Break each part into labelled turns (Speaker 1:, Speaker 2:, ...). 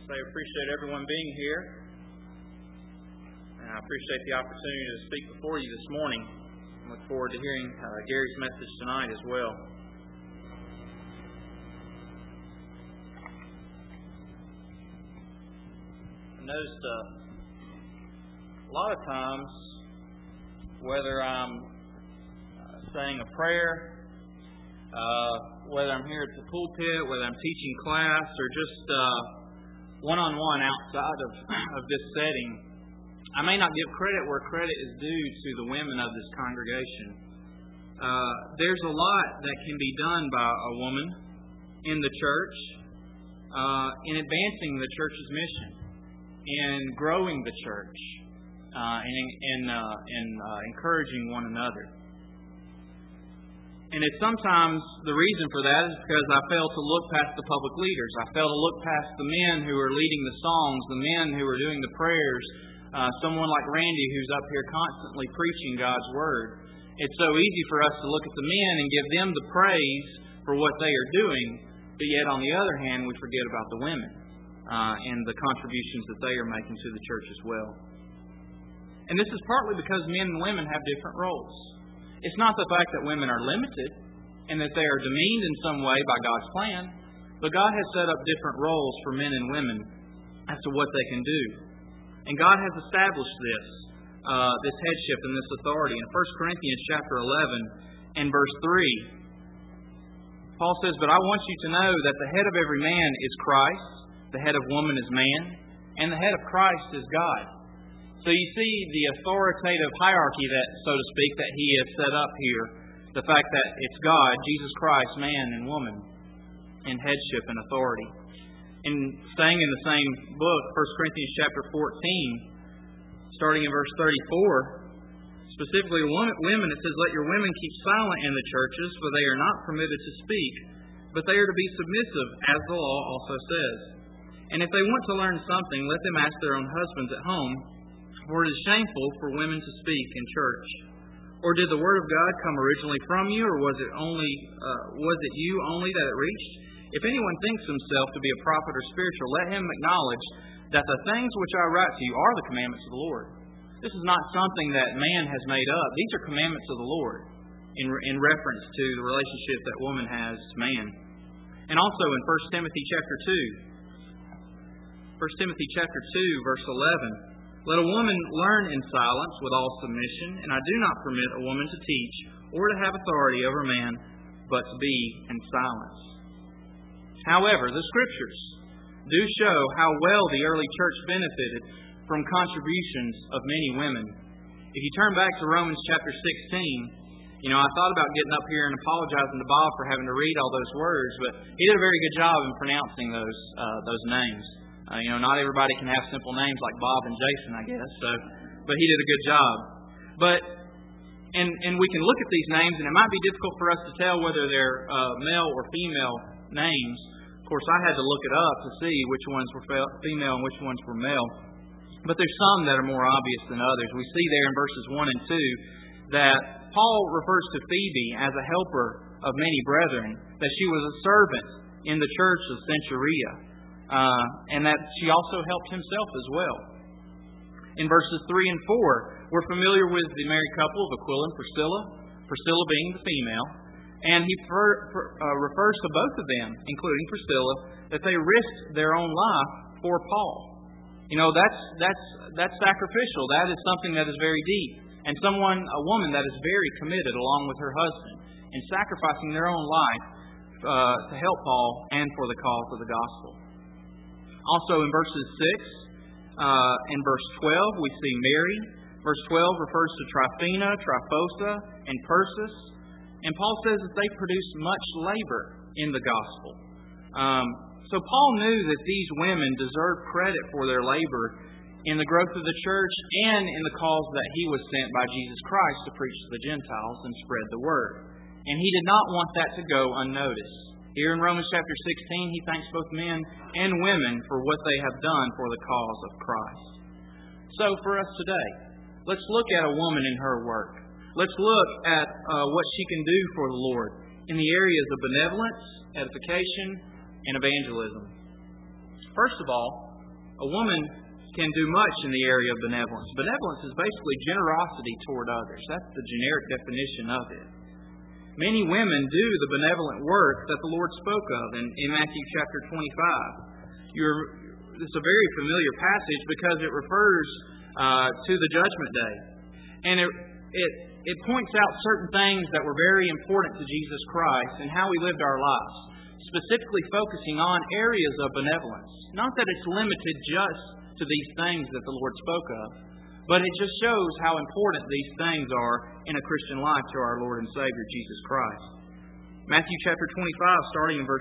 Speaker 1: say I appreciate everyone being here. And I appreciate the opportunity to speak before you this morning. I look forward to hearing Gary's message tonight as well. I noticed a lot of times, whether I'm saying a prayer, whether I'm here at the pulpit, whether I'm teaching class, or just one-on-one outside of this setting, I may not give credit where credit is due to the women of this congregation. There's a lot that can be done by a woman in the church in advancing the church's mission, in growing the church, and encouraging one another. And it's sometimes the reason for that is because I fail to look past the public leaders. I fail to look past the men who are leading the songs, the men who are doing the prayers, someone like Randy who's up here constantly preaching God's Word. It's so easy for us to look at the men and give them the praise for what they are doing, but yet on the other hand we forget about the women and the contributions that they are making to the church as well. And this is partly because men and women have different roles. It's not the fact that women are limited and that they are demeaned in some way by God's plan, but God has set up different roles for men and women as to what they can do. And God has established this headship and this authority. In 1 Corinthians chapter 11 and verse 3, Paul says, "But I want you to know that the head of every man is Christ, the head of woman is man, and the head of Christ is God." So you see the authoritative hierarchy that, so to speak, that he has set up here. The fact that it's God, Jesus Christ, man and woman, in headship and authority. And staying in the same book, 1 Corinthians chapter 14, starting in verse 34, specifically women, it says, "Let your women keep silent in the churches, for they are not permitted to speak, but they are to be submissive, as the law also says. And if they want to learn something, let them ask their own husbands at home, for it is shameful for women to speak in church. Or did the word of God come originally from you, or was it you only that it reached? If anyone thinks himself to be a prophet or spiritual, let him acknowledge that the things which I write to you are the commandments of the Lord." This is not something that man has made up. These are commandments of the Lord in reference to the relationship that woman has to man. And also in 1 Timothy chapter 2, verse 11, "Let a woman learn in silence with all submission, and I do not permit a woman to teach or to have authority over man, but to be in silence." However, the Scriptures do show how well the early church benefited from contributions of many women. If you turn back to Romans chapter 16, I thought about getting up here and apologizing to Bob for having to read all those words, but he did a very good job in pronouncing those names. Not everybody can have simple names like Bob and Jason, I guess. But he did a good job. And we can look at these names, and it might be difficult for us to tell whether they're male or female names. Of course, I had to look it up to see which ones were female and which ones were male. But there's some that are more obvious than others. We see there in verses 1 and 2 that Paul refers to Phoebe as a helper of many brethren, that she was a servant in the church of Cenchrea. And that she also helped himself as well. In verses 3 and 4, we're familiar with the married couple of Aquila and Priscilla being the female, and he refers to both of them, including Priscilla, that they risked their own life for Paul. That's sacrificial. That is something that is very deep, and a woman that is very committed along with her husband in sacrificing their own life to help Paul and for the cause of the gospel. Also in verses 6 and verse 12, we see Mary. Verse 12 refers to Tryphena, Tryphosa, and Persis. And Paul says that they produced much labor in the gospel. So Paul knew that these women deserved credit for their labor in the growth of the church and in the cause that he was sent by Jesus Christ to preach to the Gentiles and spread the word. And he did not want that to go unnoticed. Here in Romans chapter 16, he thanks both men and women for what they have done for the cause of Christ. So for us today, let's look at a woman in her work. Let's look at what she can do for the Lord in the areas of benevolence, edification, and evangelism. First of all, A woman can do much in the area of benevolence. Benevolence is basically generosity toward others. That's the generic definition of it. Many women do the benevolent work that the Lord spoke of in Matthew chapter 25. It's a very familiar passage because it refers to the judgment day. And it points out certain things that were very important to Jesus Christ and how He lived our lives, specifically focusing on areas of benevolence. Not that it's limited just to these things that the Lord spoke of, but it just shows how important these things are in a Christian life to our Lord and Savior, Jesus Christ. Matthew chapter 25, starting in verse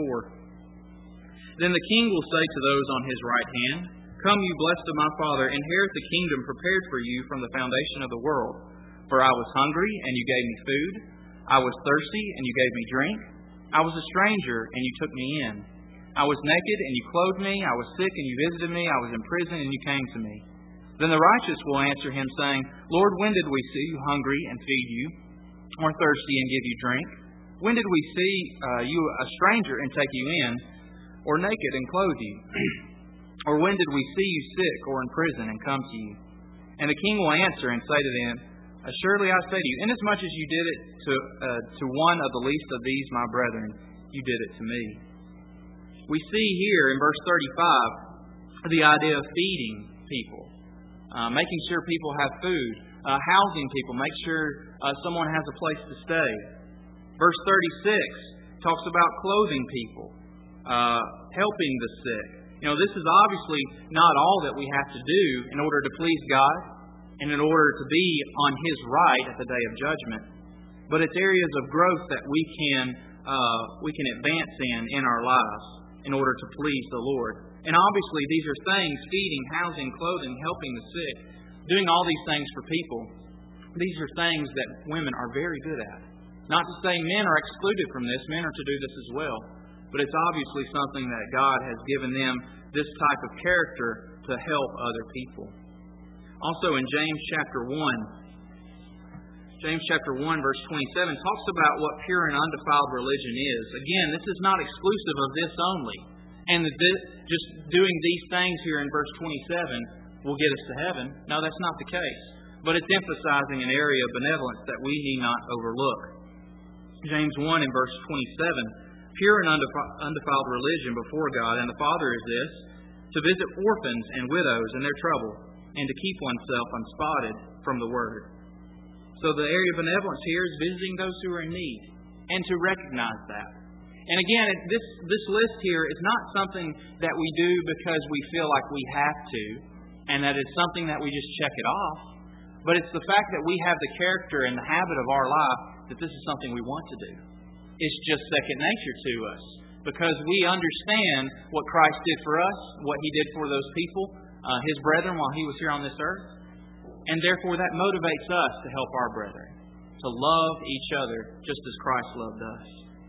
Speaker 1: 34. Then the king will say to those on his right hand, Come, you blessed of my Father, inherit the kingdom prepared for you from the foundation of the world. For I was hungry, and you gave me food. I was thirsty, and you gave me drink. I was a stranger, and you took me in. I was naked, and you clothed me. I was sick, and you visited me. I was in prison, and you came to me. Then the righteous will answer him, saying, Lord, when did we see you hungry and feed you, or thirsty and give you drink? When did we see you a stranger and take you in, or naked and clothe you? Or when did we see you sick or in prison and come to you? And the king will answer and say to them, Assuredly I say to you, inasmuch as you did it to one of the least of these my brethren, you did it to me. We see here in verse 35 the idea of feeding people, making sure people have food, housing people, make sure someone has a place to stay. Verse 36 talks about clothing people, helping the sick. This is obviously not all that we have to do in order to please God and in order to be on His right at the day of judgment. But it's areas of growth that we can advance in our lives in order to please the Lord. And obviously these are things, feeding, housing, clothing, helping the sick, doing all these things for people. These are things that women are very good at. Not to say men are excluded from this. Men are to do this as well. But it's obviously something that God has given them this type of character to help other people. Also in James chapter 1, verse 27 talks about what pure and undefiled religion is. Again, this is not exclusive of this only. And just doing these things here in verse 27 will get us to heaven. No, that's not the case. But it's emphasizing an area of benevolence that we need not overlook. James 1 in verse 27, Pure and undefiled religion before God and the Father is this, to visit orphans and widows in their trouble, and to keep oneself unspotted from the Word. So the area of benevolence here is visiting those who are in need, and to recognize that. And again, this list here is not something that we do because we feel like we have to, and that it's something that we just check it off. But it's the fact that we have the character and the habit of our life that this is something we want to do. It's just second nature to us because we understand what Christ did for us, what He did for those people, His brethren while He was here on this earth. And therefore that motivates us to help our brethren, to love each other just as Christ loved us.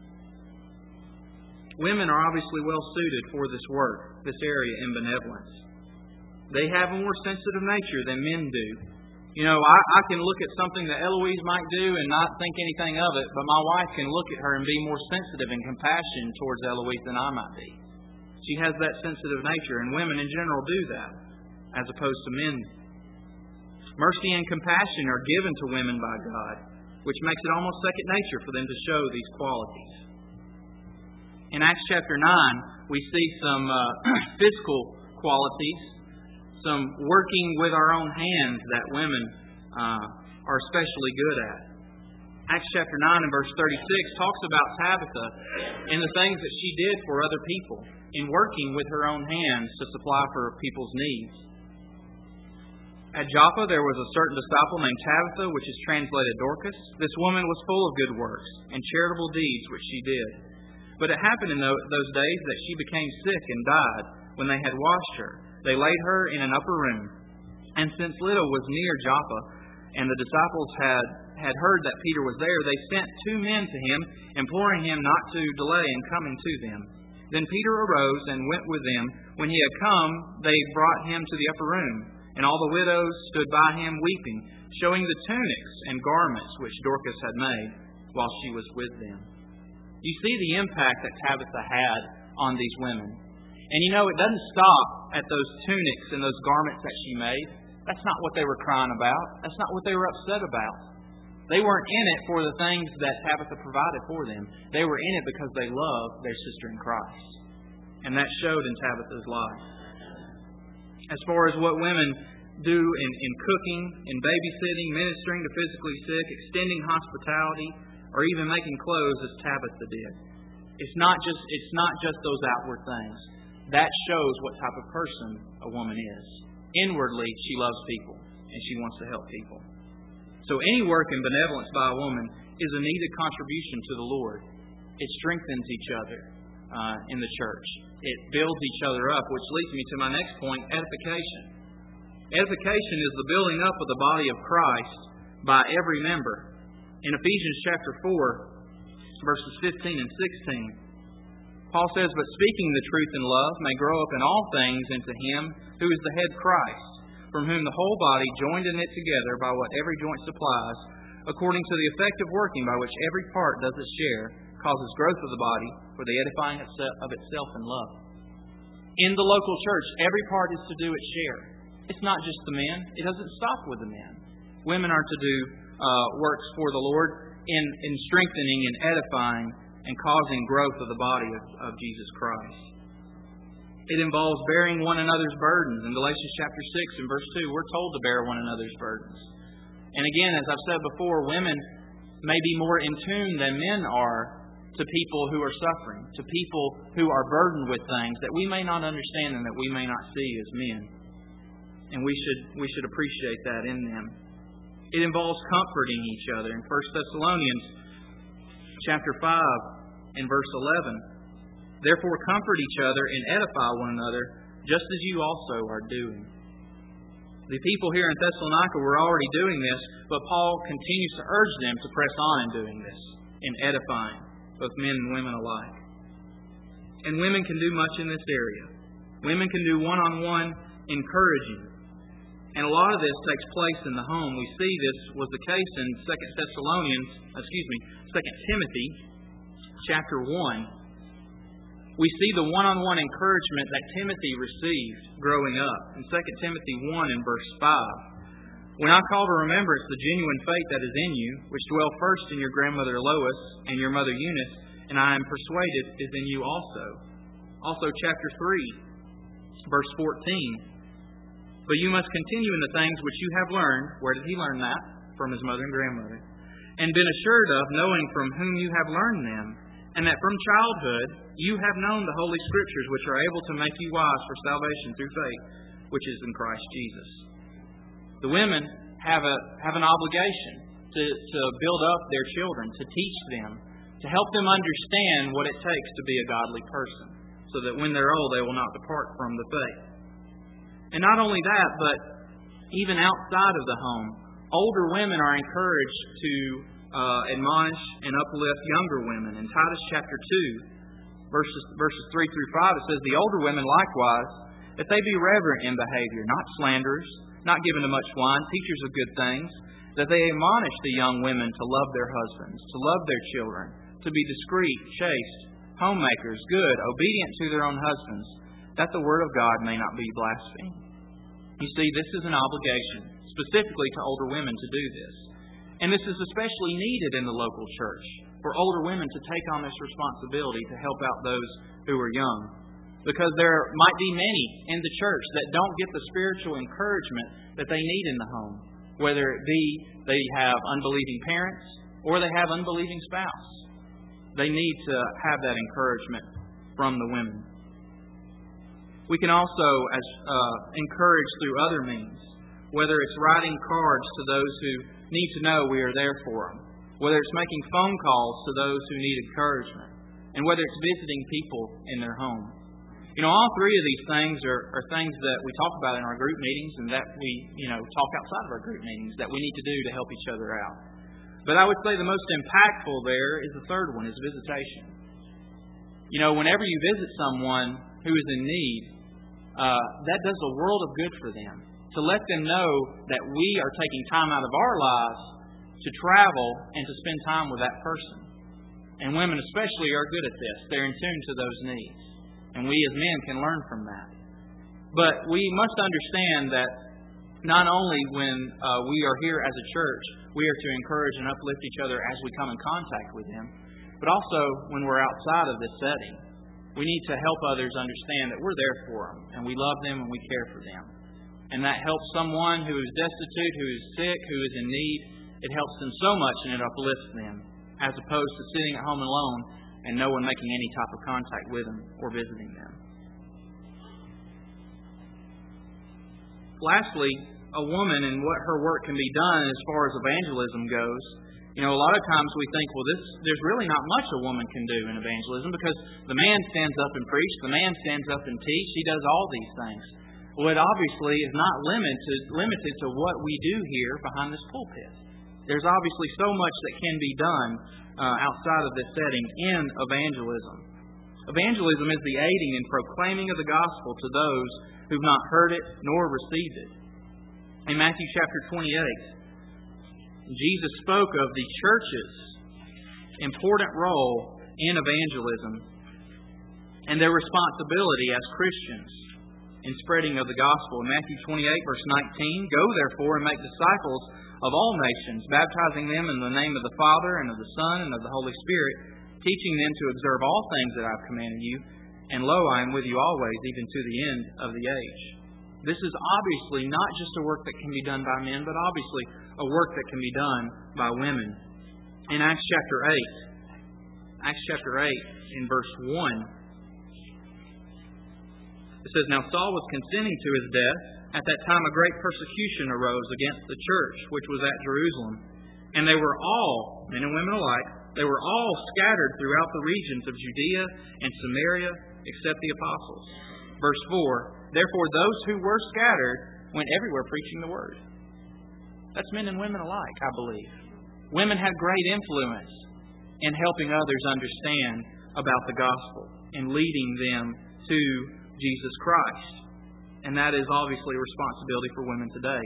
Speaker 1: Women are obviously well suited for this work, this area in benevolence. They have a more sensitive nature than men do. I can look at something that Eloise might do and not think anything of it, but my wife can look at her and be more sensitive and compassionate towards Eloise than I might be. She has that sensitive nature, and women in general do that, as opposed to men. Mercy and compassion are given to women by God, which makes it almost second nature for them to show these qualities. In Acts chapter 9, we see some physical qualities, some working with our own hands that women are especially good at. Acts chapter 9 and verse 36 talks about Tabitha and the things that she did for other people in working with her own hands to supply for people's needs. At Joppa there was a certain disciple named Tabitha, which is translated Dorcas. This woman was full of good works and charitable deeds which she did. But it happened in those days that she became sick and died when they had washed her. They laid her in an upper room. And since Lydda was near Joppa, and the disciples had heard that Peter was there, they sent 2 men to him, imploring him not to delay in coming to them. Then Peter arose and went with them. When he had come, they brought him to the upper room. And all the widows stood by him weeping, showing the tunics and garments which Dorcas had made while she was with them. You see the impact that Tabitha had on these women. And you know, it doesn't stop at those tunics and those garments that she made. That's not what they were crying about. That's not what they were upset about. They weren't in it for the things that Tabitha provided for them. They were in it because they loved their sister in Christ. And that showed in Tabitha's life. As far as what women do in cooking, in babysitting, ministering to physically sick, extending hospitality, or even making clothes as Tabitha did. It's not just those outward things. That shows what type of person a woman is. Inwardly, she loves people and she wants to help people. So any work in benevolence by a woman is a needed contribution to the Lord. It strengthens each other in the church. It builds each other up, which leads me to my next point, edification. Edification is the building up of the body of Christ by every member. In Ephesians chapter 4, verses 15 and 16, Paul says, "But speaking the truth in love may grow up in all things into Him who is the head Christ, from whom the whole body, joined and knit together by what every joint supplies, according to the effective working by which every part does its share, causes growth of the body for the edifying of itself in love." In the local church, every part is to do its share. It's not just the men. It doesn't stop with the men. Women are to do works for the Lord in strengthening and edifying and causing growth of the body of Jesus Christ. It involves bearing one another's burdens. In Galatians chapter 6 and verse 2, we're told to bear one another's burdens. And again, as I've said before, women may be more in tune than men are to people who are suffering, to people who are burdened with things that we may not understand and that we may not see as men. And we should appreciate that in them. It involves comforting each other. In 1 Thessalonians chapter 5 and verse 11, "Therefore comfort each other and edify one another, just as you also are doing." The people here in Thessalonica were already doing this, but Paul continues to urge them to press on in doing this, in edifying both men and women alike. And women can do much in this area. Women can do one-on-one encouraging. And a lot of this takes place in the home. We see this was the case in 2 Timothy chapter 1. We see the one-on-one encouragement that Timothy received growing up. In 2 Timothy 1 and verse 5. "When I call to remembrance the genuine faith that is in you, which dwell first in your grandmother Lois and your mother Eunice, and I am persuaded is in you also." Also chapter 3, verse 14. "But you must continue in the things which you have learned." Where did he learn that? From his mother and grandmother. "And been assured of, knowing from whom you have learned them, and that from childhood you have known the Holy Scriptures, which are able to make you wise for salvation through faith, which is in Christ Jesus." The women have an obligation to build up their children, to teach them, to help them understand what it takes to be a godly person, so that when they're old they will not depart from the faith. And not only that, but even outside of the home, older women are encouraged to admonish and uplift younger women. In Titus chapter 2, verses 3 through 5, it says, "The older women likewise, that they be reverent in behavior, not slanderers, not given to much wine, teachers of good things, that they admonish the young women to love their husbands, to love their children, to be discreet, chaste, homemakers, good, obedient to their own husbands, that the word of God may not be blasphemed." You see, this is an obligation, specifically to older women to do this. And this is especially needed in the local church, for older women to take on this responsibility to help out those who are young. Because there might be many in the church that don't get the spiritual encouragement that they need in the home, whether it be they have unbelieving parents or they have unbelieving spouse. They need to have that encouragement from the women. We can also encourage through other means, whether it's writing cards to those who need to know we are there for them, whether it's making phone calls to those who need encouragement, and whether it's visiting people in their home. You know, all three of these things are things that we talk about in our group meetings and that we, talk outside of our group meetings that we need to do to help each other out. But I would say the most impactful there is the third one, is visitation. Whenever you visit someone who is in need, that does a world of good for them. To let them know that we are taking time out of our lives to travel and to spend time with that person. And women especially are good at this. They're in tune to those needs. And we as men can learn from that. But we must understand that not only when we are here as a church, we are to encourage and uplift each other as we come in contact with them, but also when we're outside of this setting. We need to help others understand that we're there for them, and we love them and we care for them. And that helps someone who is destitute, who is sick, who is in need. It helps them so much and it uplifts them, as opposed to sitting at home alone and no one making any type of contact with them or visiting them. Lastly, a woman and what her work can be done as far as evangelism goes. A lot of times we think, well, there's really not much a woman can do in evangelism because the man stands up and preaches, the man stands up and teaches, he does all these things. Well, it obviously is not limited to what we do here behind this pulpit. There's obviously so much that can be done outside of this setting in evangelism. Evangelism is the aiding and proclaiming of the gospel to those who've not heard it nor received it. In Matthew chapter 28, Jesus spoke of the church's important role in evangelism and their responsibility as Christians in spreading of the gospel. In Matthew 28, verse 19, "Go therefore and make disciples of all nations, baptizing them in the name of the Father and of the Son and of the Holy Spirit, teaching them to observe all things that I have commanded you. And lo, I am with you always, even to the end of the age." This is obviously not just a work that can be done by men, but obviously a work that can be done by women. In Acts chapter 8, in verse 1, it says, "Now Saul was consenting to his death. At that time a great persecution arose against the church, which was at Jerusalem. And they were all, men and women alike, they were all scattered throughout the regions of Judea and Samaria, except the apostles." Verse 4, "Therefore those who were scattered went everywhere preaching the word." That's men and women alike, I believe. Women have great influence in helping others understand about the gospel and leading them to Jesus Christ. And that is obviously a responsibility for women today.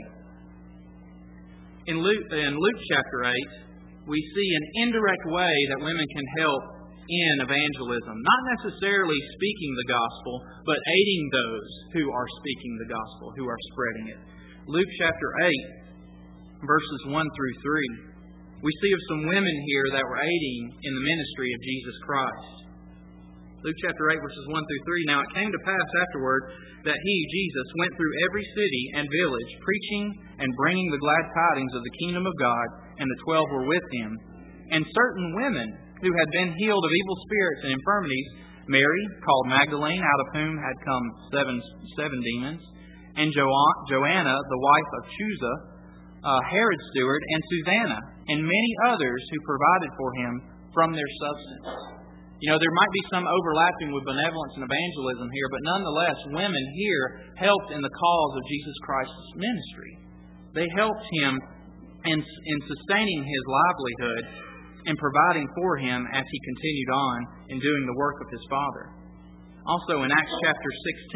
Speaker 1: In Luke chapter 8, we see an indirect way that women can help in evangelism. Not necessarily speaking the gospel, but aiding those who are speaking the gospel, who are spreading it. Luke chapter 8, verses 1 through 3. We see of some women here that were aiding in the ministry of Jesus Christ. Luke chapter 8, verses 1 through 3. "Now it came to pass afterward that he, Jesus, went through every city and village, preaching and bringing the glad tidings of the kingdom of God, and the 12 were with him. And certain women who had been healed of evil spirits and infirmities, Mary, called Magdalene, out of whom had come seven demons, and Joanna, the wife of Chuza, Herod's steward, and Susanna, and many others who provided for him from their substance." There might be some overlapping with benevolence and evangelism here, but nonetheless, women here helped in the cause of Jesus Christ's ministry. They helped him in sustaining his livelihood and providing for him as he continued on in doing the work of his Father. Also in Acts chapter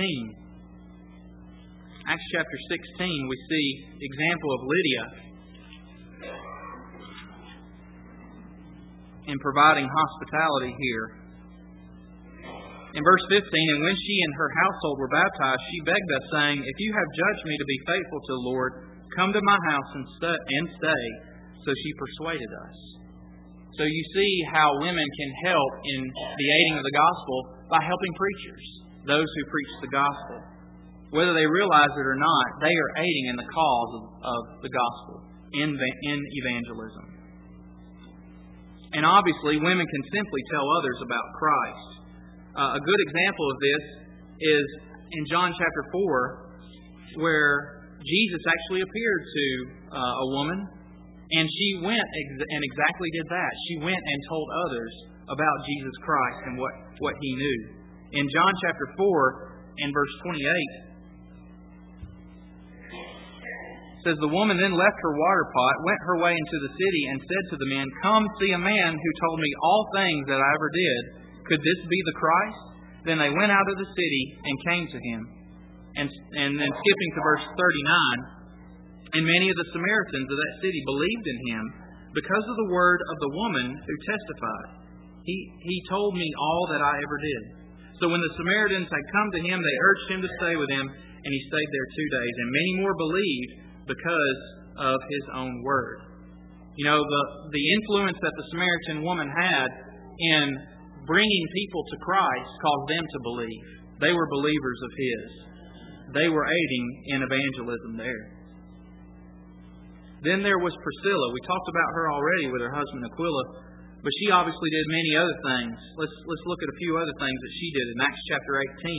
Speaker 1: 16, we see the example of Lydia in providing hospitality here. In verse 15, "And when she and her household were baptized, she begged us, saying, If you have judged me to be faithful to the Lord, come to my house and stay. So she persuaded us." So you see how women can help in the aiding of the gospel by helping preachers, those who preach the gospel. Whether they realize it or not, they are aiding in the cause of the gospel in evangelism. And obviously, women can simply tell others about Christ. A good example of this is in John chapter 4, where Jesus actually appeared to a woman, and she went and exactly did that. She went and told others about Jesus Christ and what he knew. In John chapter 4 and verse 28, it says, "The woman then left her water pot, went her way into the city, and said to the men, Come see a man who told me all things that I ever did. Could this be the Christ? Then they went out of the city and came to him." And then skipping to verse 39, "And many of the Samaritans of that city believed in him because of the word of the woman who testified. He told me all that I ever did." So when the Samaritans had come to him, they urged him to stay with them, and he stayed there 2 days. And many more believed because of his own word. You know, the influence that the Samaritan woman had in bringing people to Christ caused them to believe. They were believers of his. They were aiding in evangelism there. Then there was Priscilla. We talked about her already with her husband Aquila, but she obviously did many other things. Let's look at a few other things that she did in Acts chapter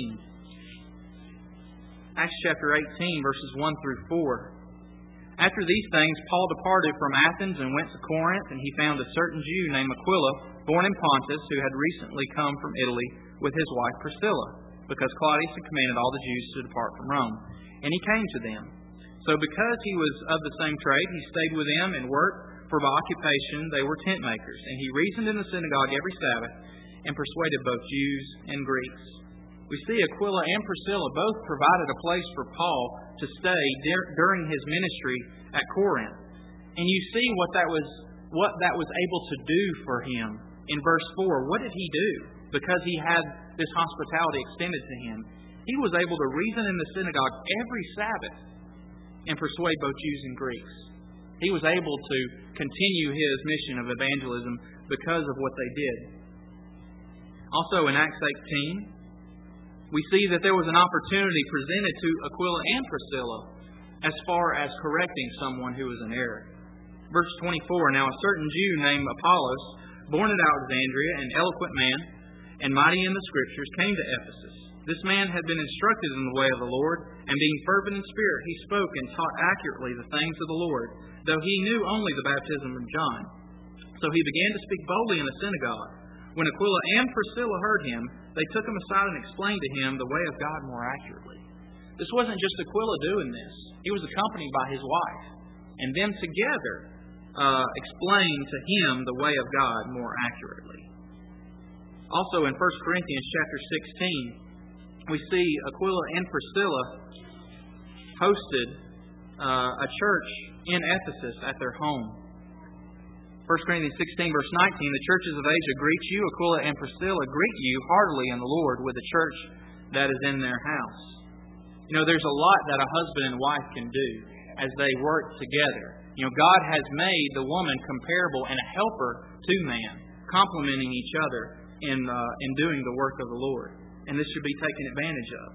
Speaker 1: 18. Acts chapter 18, verses 1 through 4. After these things, Paul departed from Athens and went to Corinth, and he found a certain Jew named Aquila, born in Pontus, who had recently come from Italy with his wife Priscilla, because Claudius had commanded all the Jews to depart from Rome. And he came to them. So because he was of the same trade, he stayed with them and worked, for by occupation they were tent makers. And he reasoned in the synagogue every Sabbath and persuaded both Jews and Greeks. We see Aquila and Priscilla both provided a place for Paul to stay during his ministry at Corinth. And you see what that was able to do for him in verse 4. What did he do? Because he had this hospitality extended to him, he was able to reason in the synagogue every Sabbath and persuade both Jews and Greeks. He was able to continue his mission of evangelism because of what they did. Also in Acts 18, we see that there was an opportunity presented to Aquila and Priscilla as far as correcting someone who was in error. Verse 24, Now a certain Jew named Apollos, born at Alexandria, an eloquent man and mighty in the Scriptures, came to Ephesus. This man had been instructed in the way of the Lord, and being fervent in spirit, he spoke and taught accurately the things of the Lord, though he knew only the baptism of John. So he began to speak boldly in the synagogue. When Aquila and Priscilla heard him, they took him aside and explained to him the way of God more accurately. This wasn't just Aquila doing this. He was accompanied by his wife. And them together explained to him the way of God more accurately. Also in 1 Corinthians chapter 16, we see Aquila and Priscilla hosted a church in Ephesus at their home. 1 Corinthians 16, verse 19, the churches of Asia greet you. Aquila and Priscilla greet you heartily in the Lord with the church that is in their house. You know, there's a lot that a husband and wife can do as they work together. You know, God has made the woman comparable and a helper to man, complementing each other in doing the work of the Lord. And this should be taken advantage of.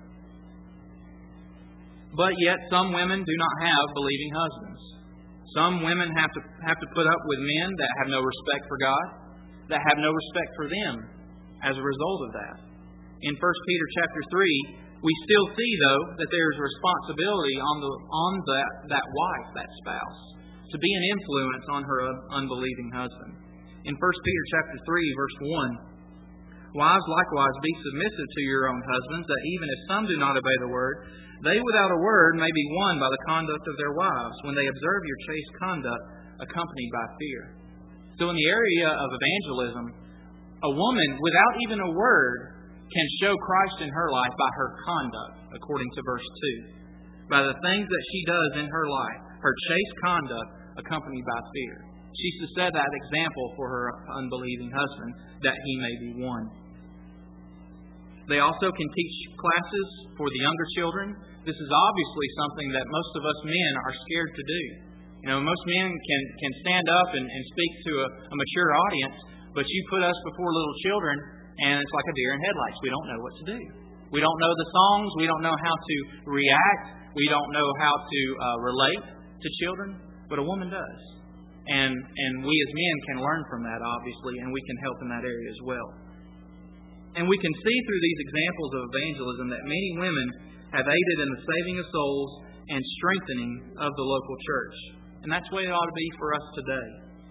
Speaker 1: But yet, some women do not have believing husbands. Some women have to put up with men that have no respect for God, that have no respect for them as a result of that. In 1 Peter chapter 3, we still see, though, that there is a responsibility on that wife, that spouse, to be an influence on her unbelieving husband. In 1 Peter chapter 3, verse 1, Wives, likewise, be submissive to your own husbands, that even if some do not obey the word, they without a word may be won by the conduct of their wives, when they observe your chaste conduct, accompanied by fear. So in the area of evangelism, a woman, without even a word, can show Christ in her life by her conduct, according to verse 2. By the things that she does in her life, her chaste conduct, accompanied by fear. She's to set that example for her unbelieving husband, that he may be won. They also can teach classes for the younger children. This is obviously something that most of us men are scared to do. You know, most men can stand up and speak to a mature audience, but you put us before little children, and it's like a deer in headlights. We don't know what to do. We don't know the songs. We don't know how to react. We don't know how to relate to children, but a woman does. And we as men can learn from that, obviously, and we can help in that area as well. And we can see through these examples of evangelism that many women have aided in the saving of souls and strengthening of the local church. And that's the way it ought to be for us today.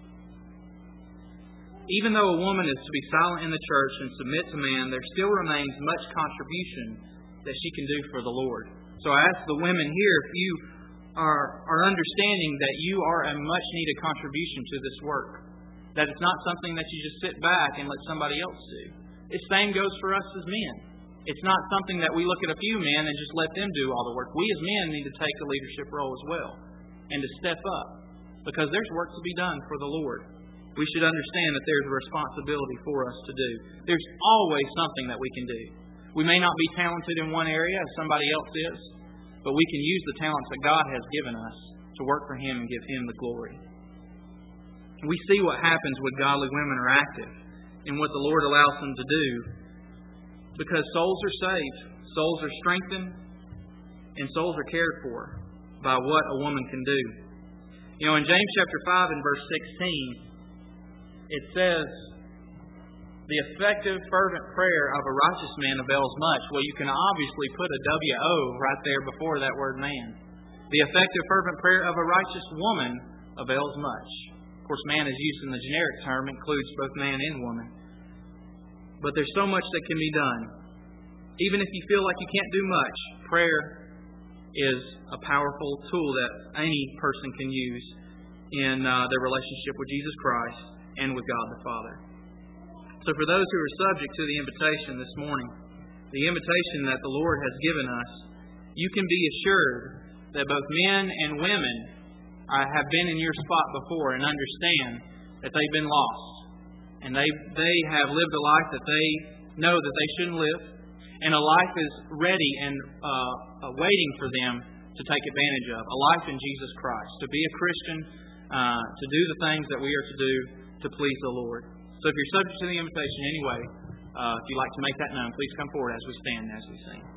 Speaker 1: Even though a woman is to be silent in the church and submit to man, there still remains much contribution that she can do for the Lord. So I ask the women here, if you are understanding that you are a much needed contribution to this work, that it's not something that you just sit back and let somebody else do. The same goes for us as men. It's not something that we look at a few men and just let them do all the work. We as men need to take a leadership role as well and to step up, because there's work to be done for the Lord. We should understand that there's a responsibility for us to do. There's always something that we can do. We may not be talented in one area as somebody else is, but we can use the talents that God has given us to work for Him and give Him the glory. We see what happens when godly women are active in what the Lord allows them to do, because souls are saved, souls are strengthened, and souls are cared for by what a woman can do. You know, in James chapter 5 and verse 16, it says, the effective, fervent prayer of a righteous man avails much. Well, you can obviously put a W-O right there before that word man. The effective, fervent prayer of a righteous woman avails much. Of course, man is used in the generic term, includes both man and woman. But there's so much that can be done. Even if you feel like you can't do much, prayer is a powerful tool that any person can use in their relationship with Jesus Christ and with God the Father. So for those who are subject to the invitation this morning, the invitation that the Lord has given us, you can be assured that both men and women have been in your spot before and understand that they've been lost. And they have lived a life that they know that they shouldn't live. And a life is ready and waiting for them to take advantage of. A life in Jesus Christ. To be a Christian, to do the things that we are to do to please the Lord. So if you're subject to the invitation anyway, if you'd like to make that known, please come forward as we stand and as we sing.